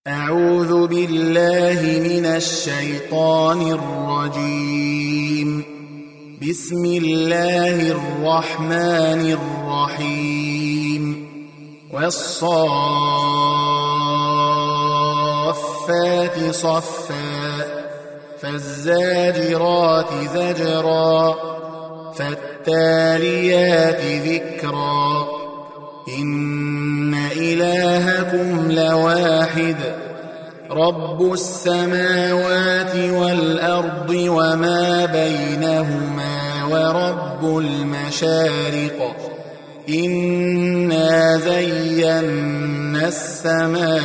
أعوذ بالله من الشيطان الرجيم. بسم الله الرحمن الرحيم. والصافات صفا فالزاجرات زجرا فالتاليات ذكرا إن إلهكم لواحد رب السماوات والأرض وما بينهما ورب المشارق إنا زينا السماء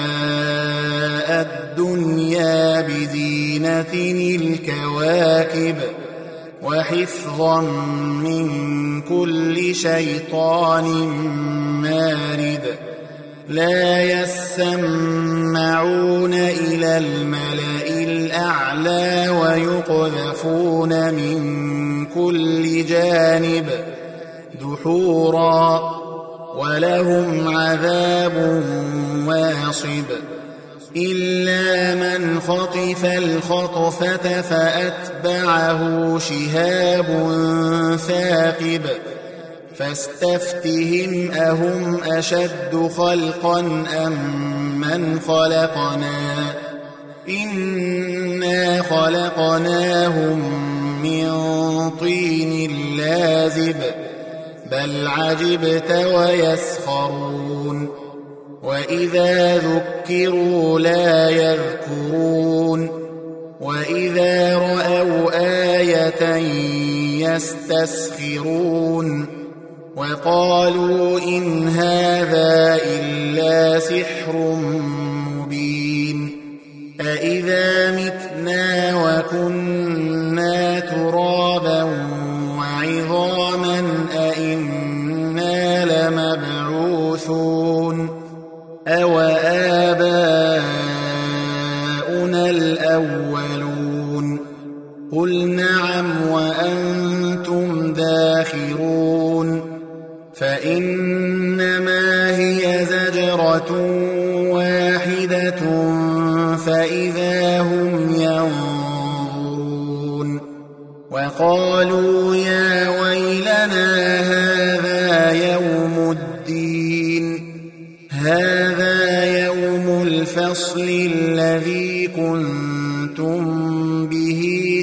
الدنيا بزينة الكواكب وحفظا من كل شيطان مارد لا يسمعون إلى الملأ الأعلى ويقذفون من كل جانب دحورا ولهم عذاب واصب إلا من خطف الخطفة فأتبعه شهاب ثاقب فاستفتهم أهم أشد خلقا أم من خلقنا إنا خلقناهم من طين لازب بل عجبت ويسخرون وإذا ذكروا لا يذكرون وإذا رأوا آية يستسخرون وقالوا إن هذا إلا سحر مبين أإذا متنا وكنا ترابا وعظاما أإنا لمبعوثون أو آباؤنا الأولون قل نعم وأنتم داخرون فإنما هي زجرة واحدة فإذا هم ينظرون وقالوا يا ويلنا هذا يوم الدين هذا يوم الفصل الذي كنتم به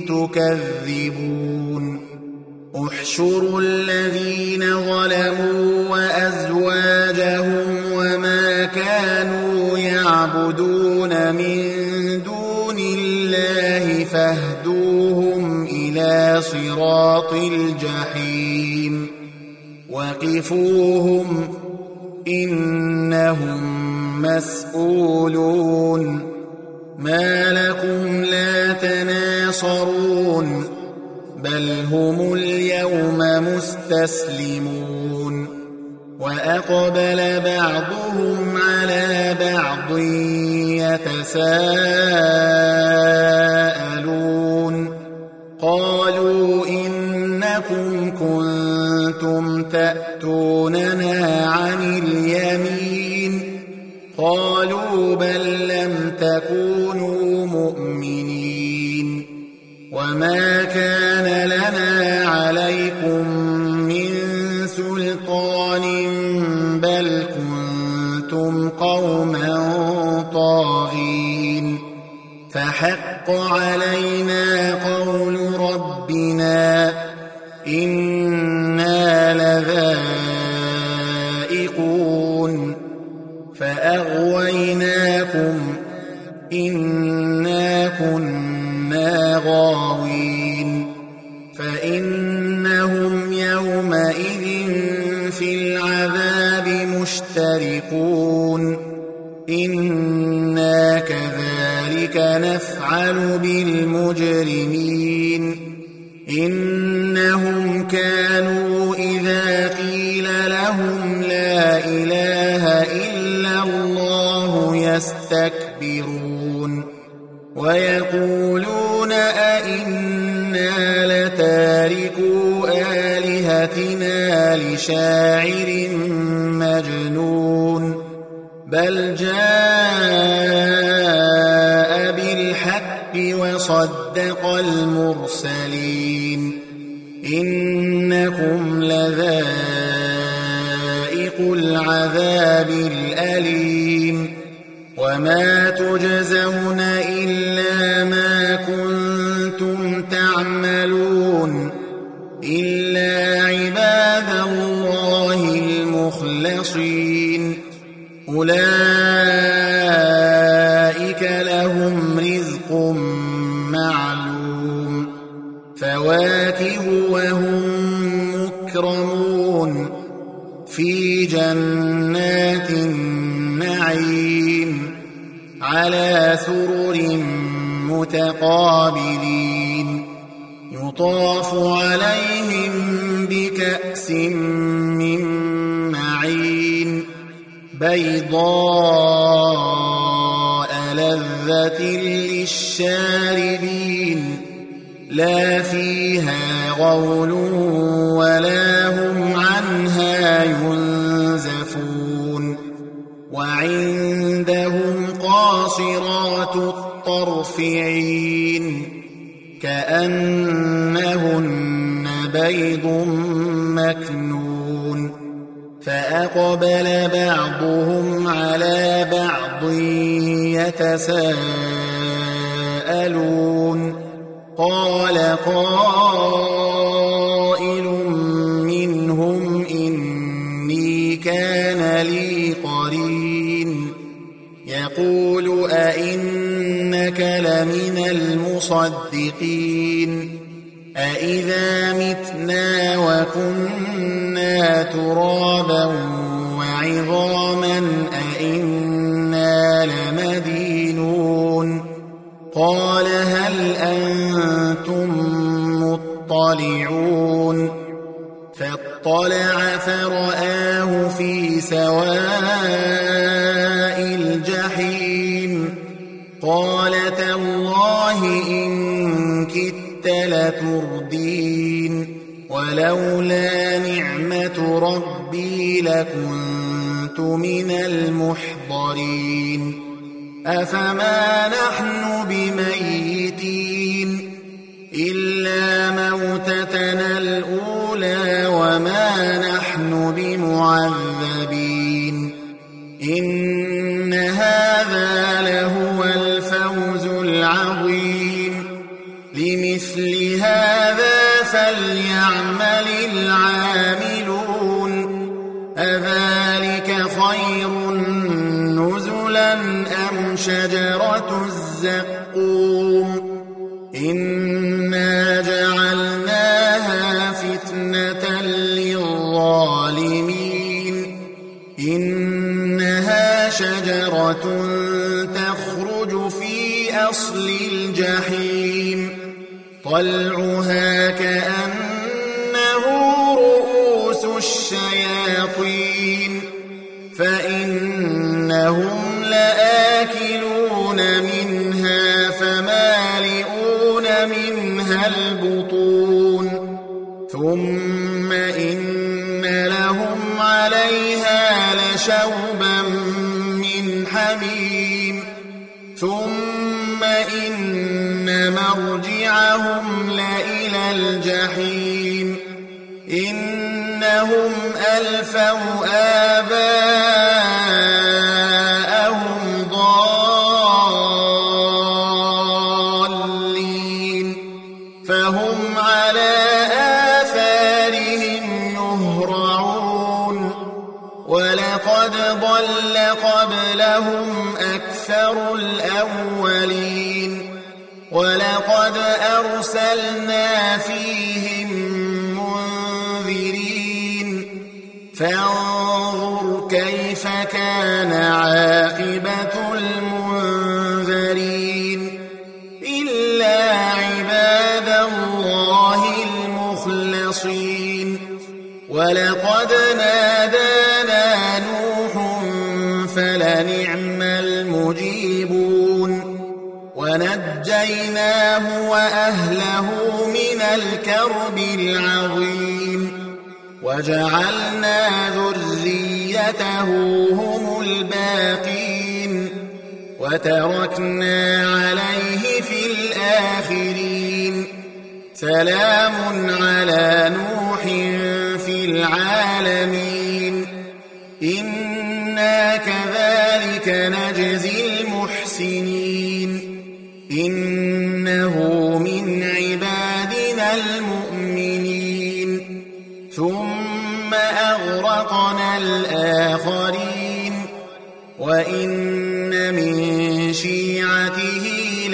تكذبون احشروا الذين ظلموا وأزواجهم وما كانوا يعبدون من دون الله فاهدوهم إلى صراط الجحيم وقفوهم إنهم مسؤولون ما لكم لا تناصرون بل هم اليوم مستسلمون وأقبل بعضهم على بعض يتساءلون قالوا إنكم كنتم تأتوننا عن اليمين قالوا بل لم تكونوا مؤمنين وما كان لنا عليكم من سلطان بل كنتم قوما طاغين فحق علينا قول ربنا إنا لذائقون فأغويناكم إنا كنا غاوين فإنهم يومئذ في العذاب مشتركون إنا كذلك نفعل بالمجرمين إنهم كانوا إذا قيل لهم لا إله إلا الله يستكبرون ويقولون أئنا لتاركو آلهتنا لشاعر مجنون بل جاء وصدق المرسلين إنكم لذائق العذاب الأليم وما تجزون إلا ما كنتم تعملون إلا عباد الله المخلصين أولئك لهم رزق معلوم فواكه وهم مكرمون في جنات النعيم على سرر متقابلين يطاف عليهم بكأس من معين بيضاء لذة للشاربين لا فيها غول ولا هم عنها ينزفون وعندهم قاصرات الطرف عين كأنهن بيض مكنون فأقبل بعضهم على بعض يتساءلون قال قائل منهم إني كان لي قرين يقول أئنك لمن المصدقين أئذا متنا وكنا ترابا وعظاما أئنا لمدينون قال هل أنتم مطلعون فاطلع فرآه في سواء الجحيم قال تالله إن كدت لتردين ولولا نعمة ربي لكنت من المحضرين أفما نحن بميتين إلا موتتنا الأولى وما نحن بمعذبين إن هذا لهو الفوز العظيم لمثل هذا فليعمل العاملون أذلك خير نزلا أم شجرة الزقوم إنا جعلناها فتنة للظالمين إنها شجرة تخرج في أصل الجحيم طلعها كأنه رؤوس الشياطين فإنهم لآكلون منها فمالئون منها البطون ثم إن لهم عليها لشوبا من حميم ثم إن مرجعهم لإلى الجحيم إنهم ألفوا آباءهم ضالين فهم على آثارهم يهرعون ولقد ضل قبلهم أكثر الأولين ولقد أرسلنا فيهم منذرين فانظر كيف كان عاقبة المنذرين إلا عباد الله المخلصين ولقد نادانا نوح فلنعم المجيبون ونجيناه وأهله من الكرب العظيم وجعلنا ذريته هم الباقين وتركنا عليه في الآخرين سلام على نوح في العالمين إنا كذلك نجزي المحسنين إنه من عبادنا المؤمنين ثم أغرقنا الآخرين وإن من شيعته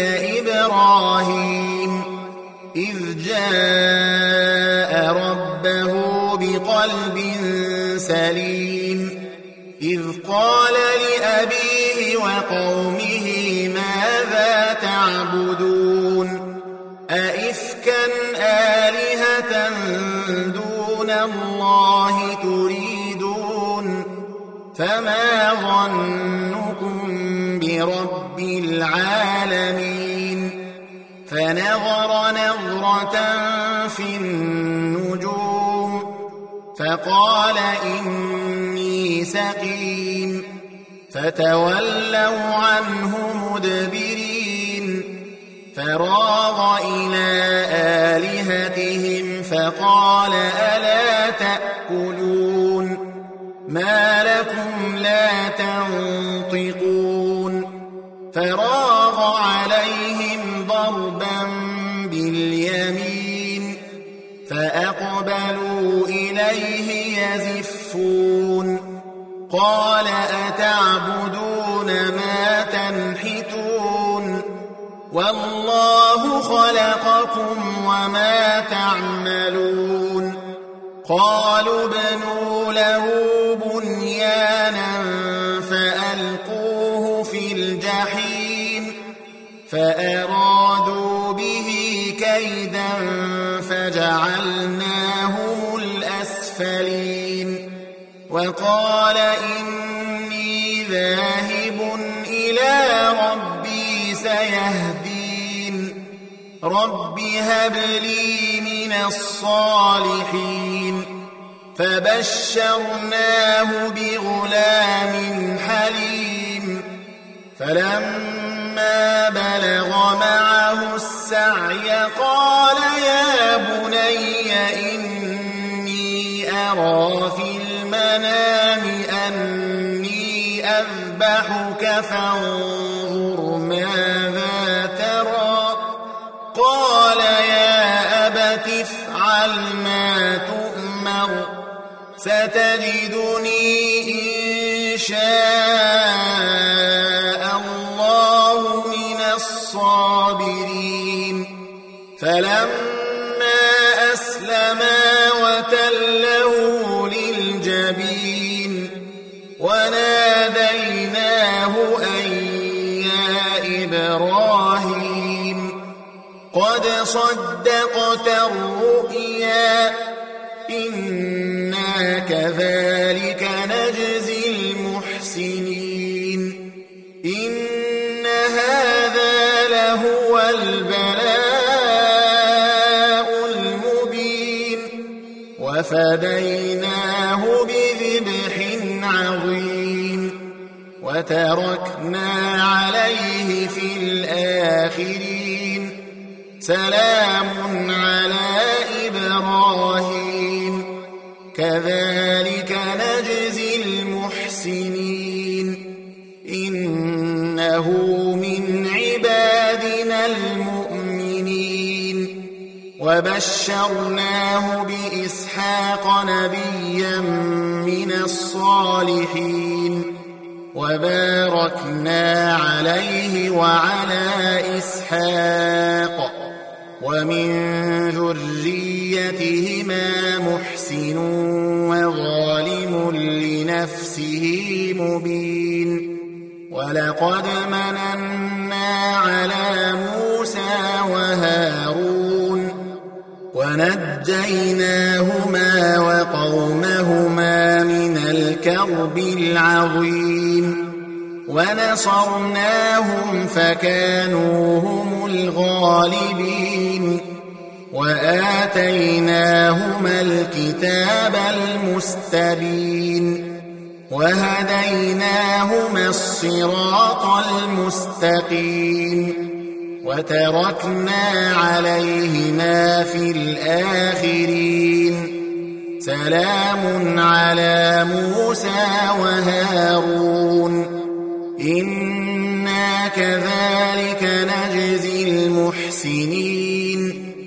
لإبراهيم إذ جاء ربه بقلب سليم إذ قال لأبيه وقومه ماذا تعبدون أئفكا آلهة دون الله تريدون فما ظنكم برب العالمين فنظر نظرة في النجوم فقال إني سقيم فتولوا عنه مدبرين فراغ إلى آلهتهم فقال ألا تأكلون ما لكم لا تنطقون فراغ عليهم ضربا باليمين فأقبلوا إليه يزفون قال أتعبدون ما تنحتون والله خلقكم وما تعملون قالوا ابنوا له بنيانا فألقوه في الجحيم فأرادوا به كيدا فجعلناهم الأسفلين وقال إني ذاهب إلى ربي سيهدين رب هب لي من الصالحين فبشرناه بغلام حليم فلما بلغ معه السعي قال يا بني إني أرى في المنام أني أذبحك فانظر ماذا ترى قال يا أبت افعل ما تؤمر ستجدني إن شاء الله من الصابرين فلما أسلما وتله للجبين وناديناه أن يا إبراهيم قد صدقت الرؤيا إنا كذلك نجزي المحسنين إن هذا لهو البلاء المبين وفديناه بذبح عظيم وتركنا عليه في الآخرين سلام على إبراهيم كذلك نجزي المحسنين إنه من عبادنا المؤمنين وبشرناه بإسحاق نبيا من الصالحين وباركنا عليه وعلى إسحاق ومن ذريتهما محسن وظالم لنفسه مبين ولقد مننا على موسى وهارون ونجيناهما وقومهما من الكرب العظيم ونصرناهم فكانوا هم الغالبين وآتيناهما الكتاب المستبين وهديناهما الصراط المستقيم وتركنا عليهما في الآخرين سلام على موسى وهارون إنا كذلك نجزي المحسنين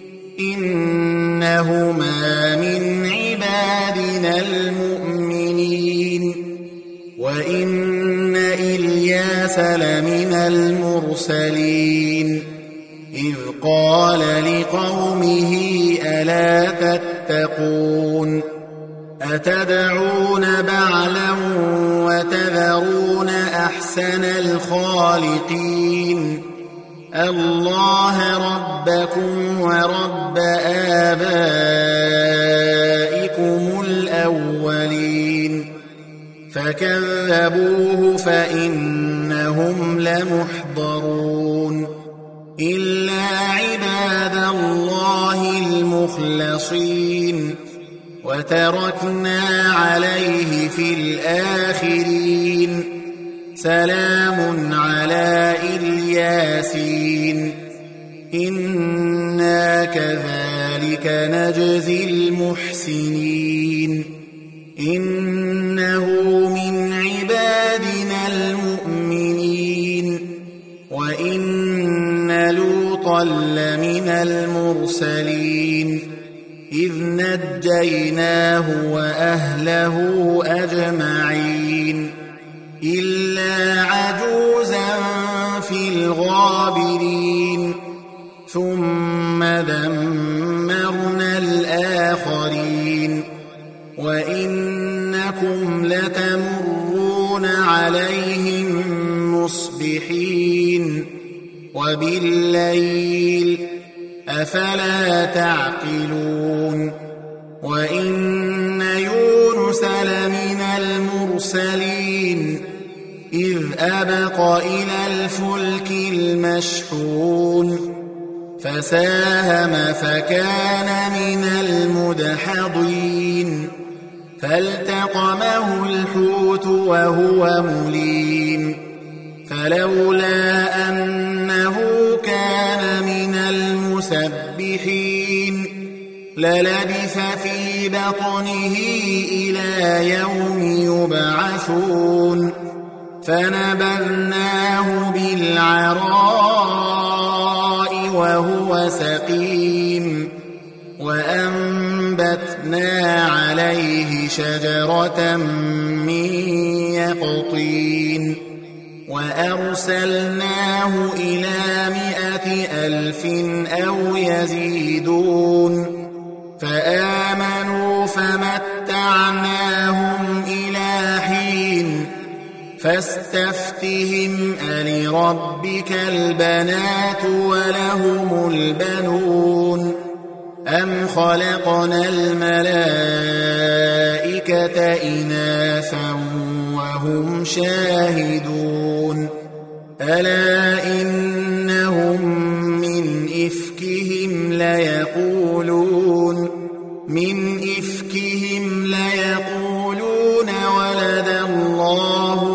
إنهما من عبادنا المؤمنين وإن إلياس لمن المرسلين إذ قال لقومه ألا تتقون أتدعون بعلا وتذرون أحسن الخالقين الله ربكم ورب آبائكم الأولين فكذبوه فإنهم لمحضرون إلا عباد الله المخلصين وتركنا عليه في الآخرين سلام على الياسين إنا كذلك نجزي المحسنين إنه من عبادنا المؤمنين وإن لوطا لمن المرسلين إذ نجيناه وأهله أجمعين إلا عجوزا في الغابرين ثم دمرنا الآخرين وإنكم لتمرون عليهم مصبحين وبالليل أفلا تعقلون وإن يونس لمن المرسلين إذ أبق إلى الفلك المشحون فساهم فكان من المدحضين فالتقمه الحوت وهو مليم فلولا أنه كان من المسبحين للبث في بطنه إلى يوم يبعثون فنبذناه بالعراء وهو سقيم وأنبتنا عليه شجرة من يقطين وأرسلناه إلى 100,000 أو يزيدون فآمنوا فمتعناهم إلى حين فاستفتهم ألربك البنات ولهم البنون أم خلقنا الملائكة إناثا وهم شاهدون ألا إنهم من إفكهم ليقولون ولد الله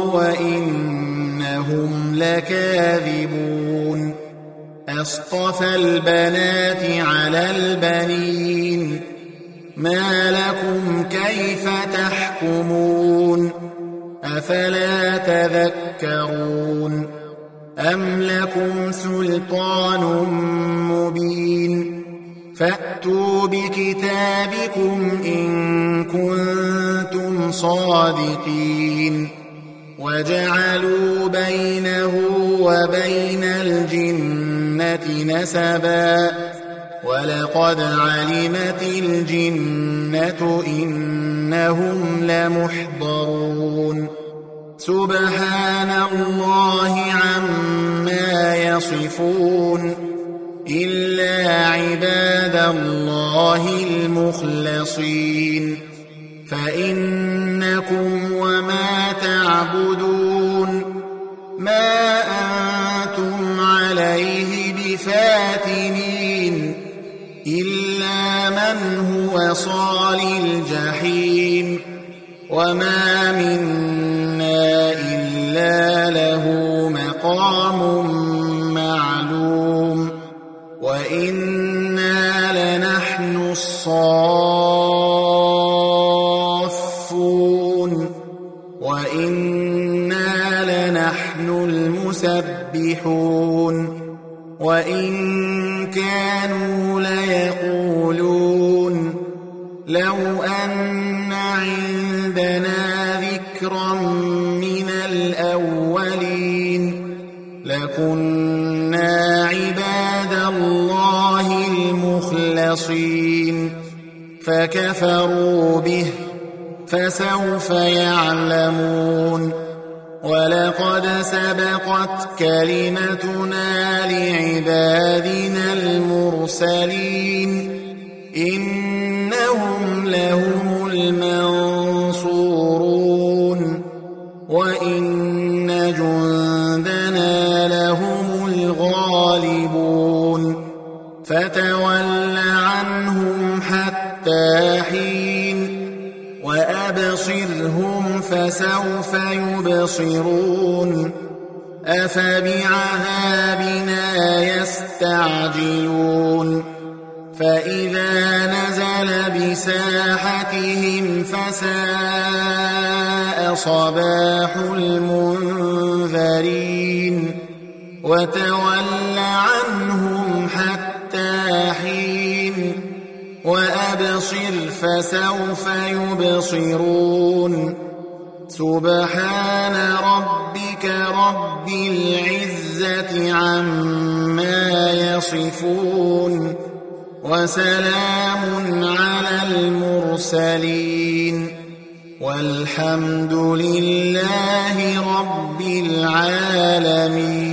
وإنهم لكاذبون أصطفى البنات على البنين ما لكم كيف تحكمون أفلا تذكرون أم لكم سلطان مبين فأتوا بكتابكم إن كنتم صادقين وجعلوا بينه وبين الجنة نسبا ولقد علمت الجنة إنهم لمحضرون سبحان الله عما يصفون إلا عباد الله المخلصين فإنكم وما تعبدون ما أنتم عليه بفاتنين إلا من هو صال الجحيم وما منا معلوم وإنا لنحن الصافون وإنا لنحن المسبحون وإن كانوا ليقولون لو أن عندنا ذكرا من الأولين لكنا عباد الله المخلصين فكفروا به فسوف يعلمون ولقد سبقت كلمتنا لعبادنا المرسلين إنهم لهم المنصورون وإن جندنا لهم الغالبون فتول عنهم حتى حين وأبصرهم فسوف يبصرون أفبعذابنا يستعجلون فإذا نزل بساحتهم فساء صباح المنذرين وتول عنهم حتى حين وأبصر فسوف يبصرون سبحان ربك رب العزة عما يصفون وسلام على المرسلين والحمد لله رب العالمين.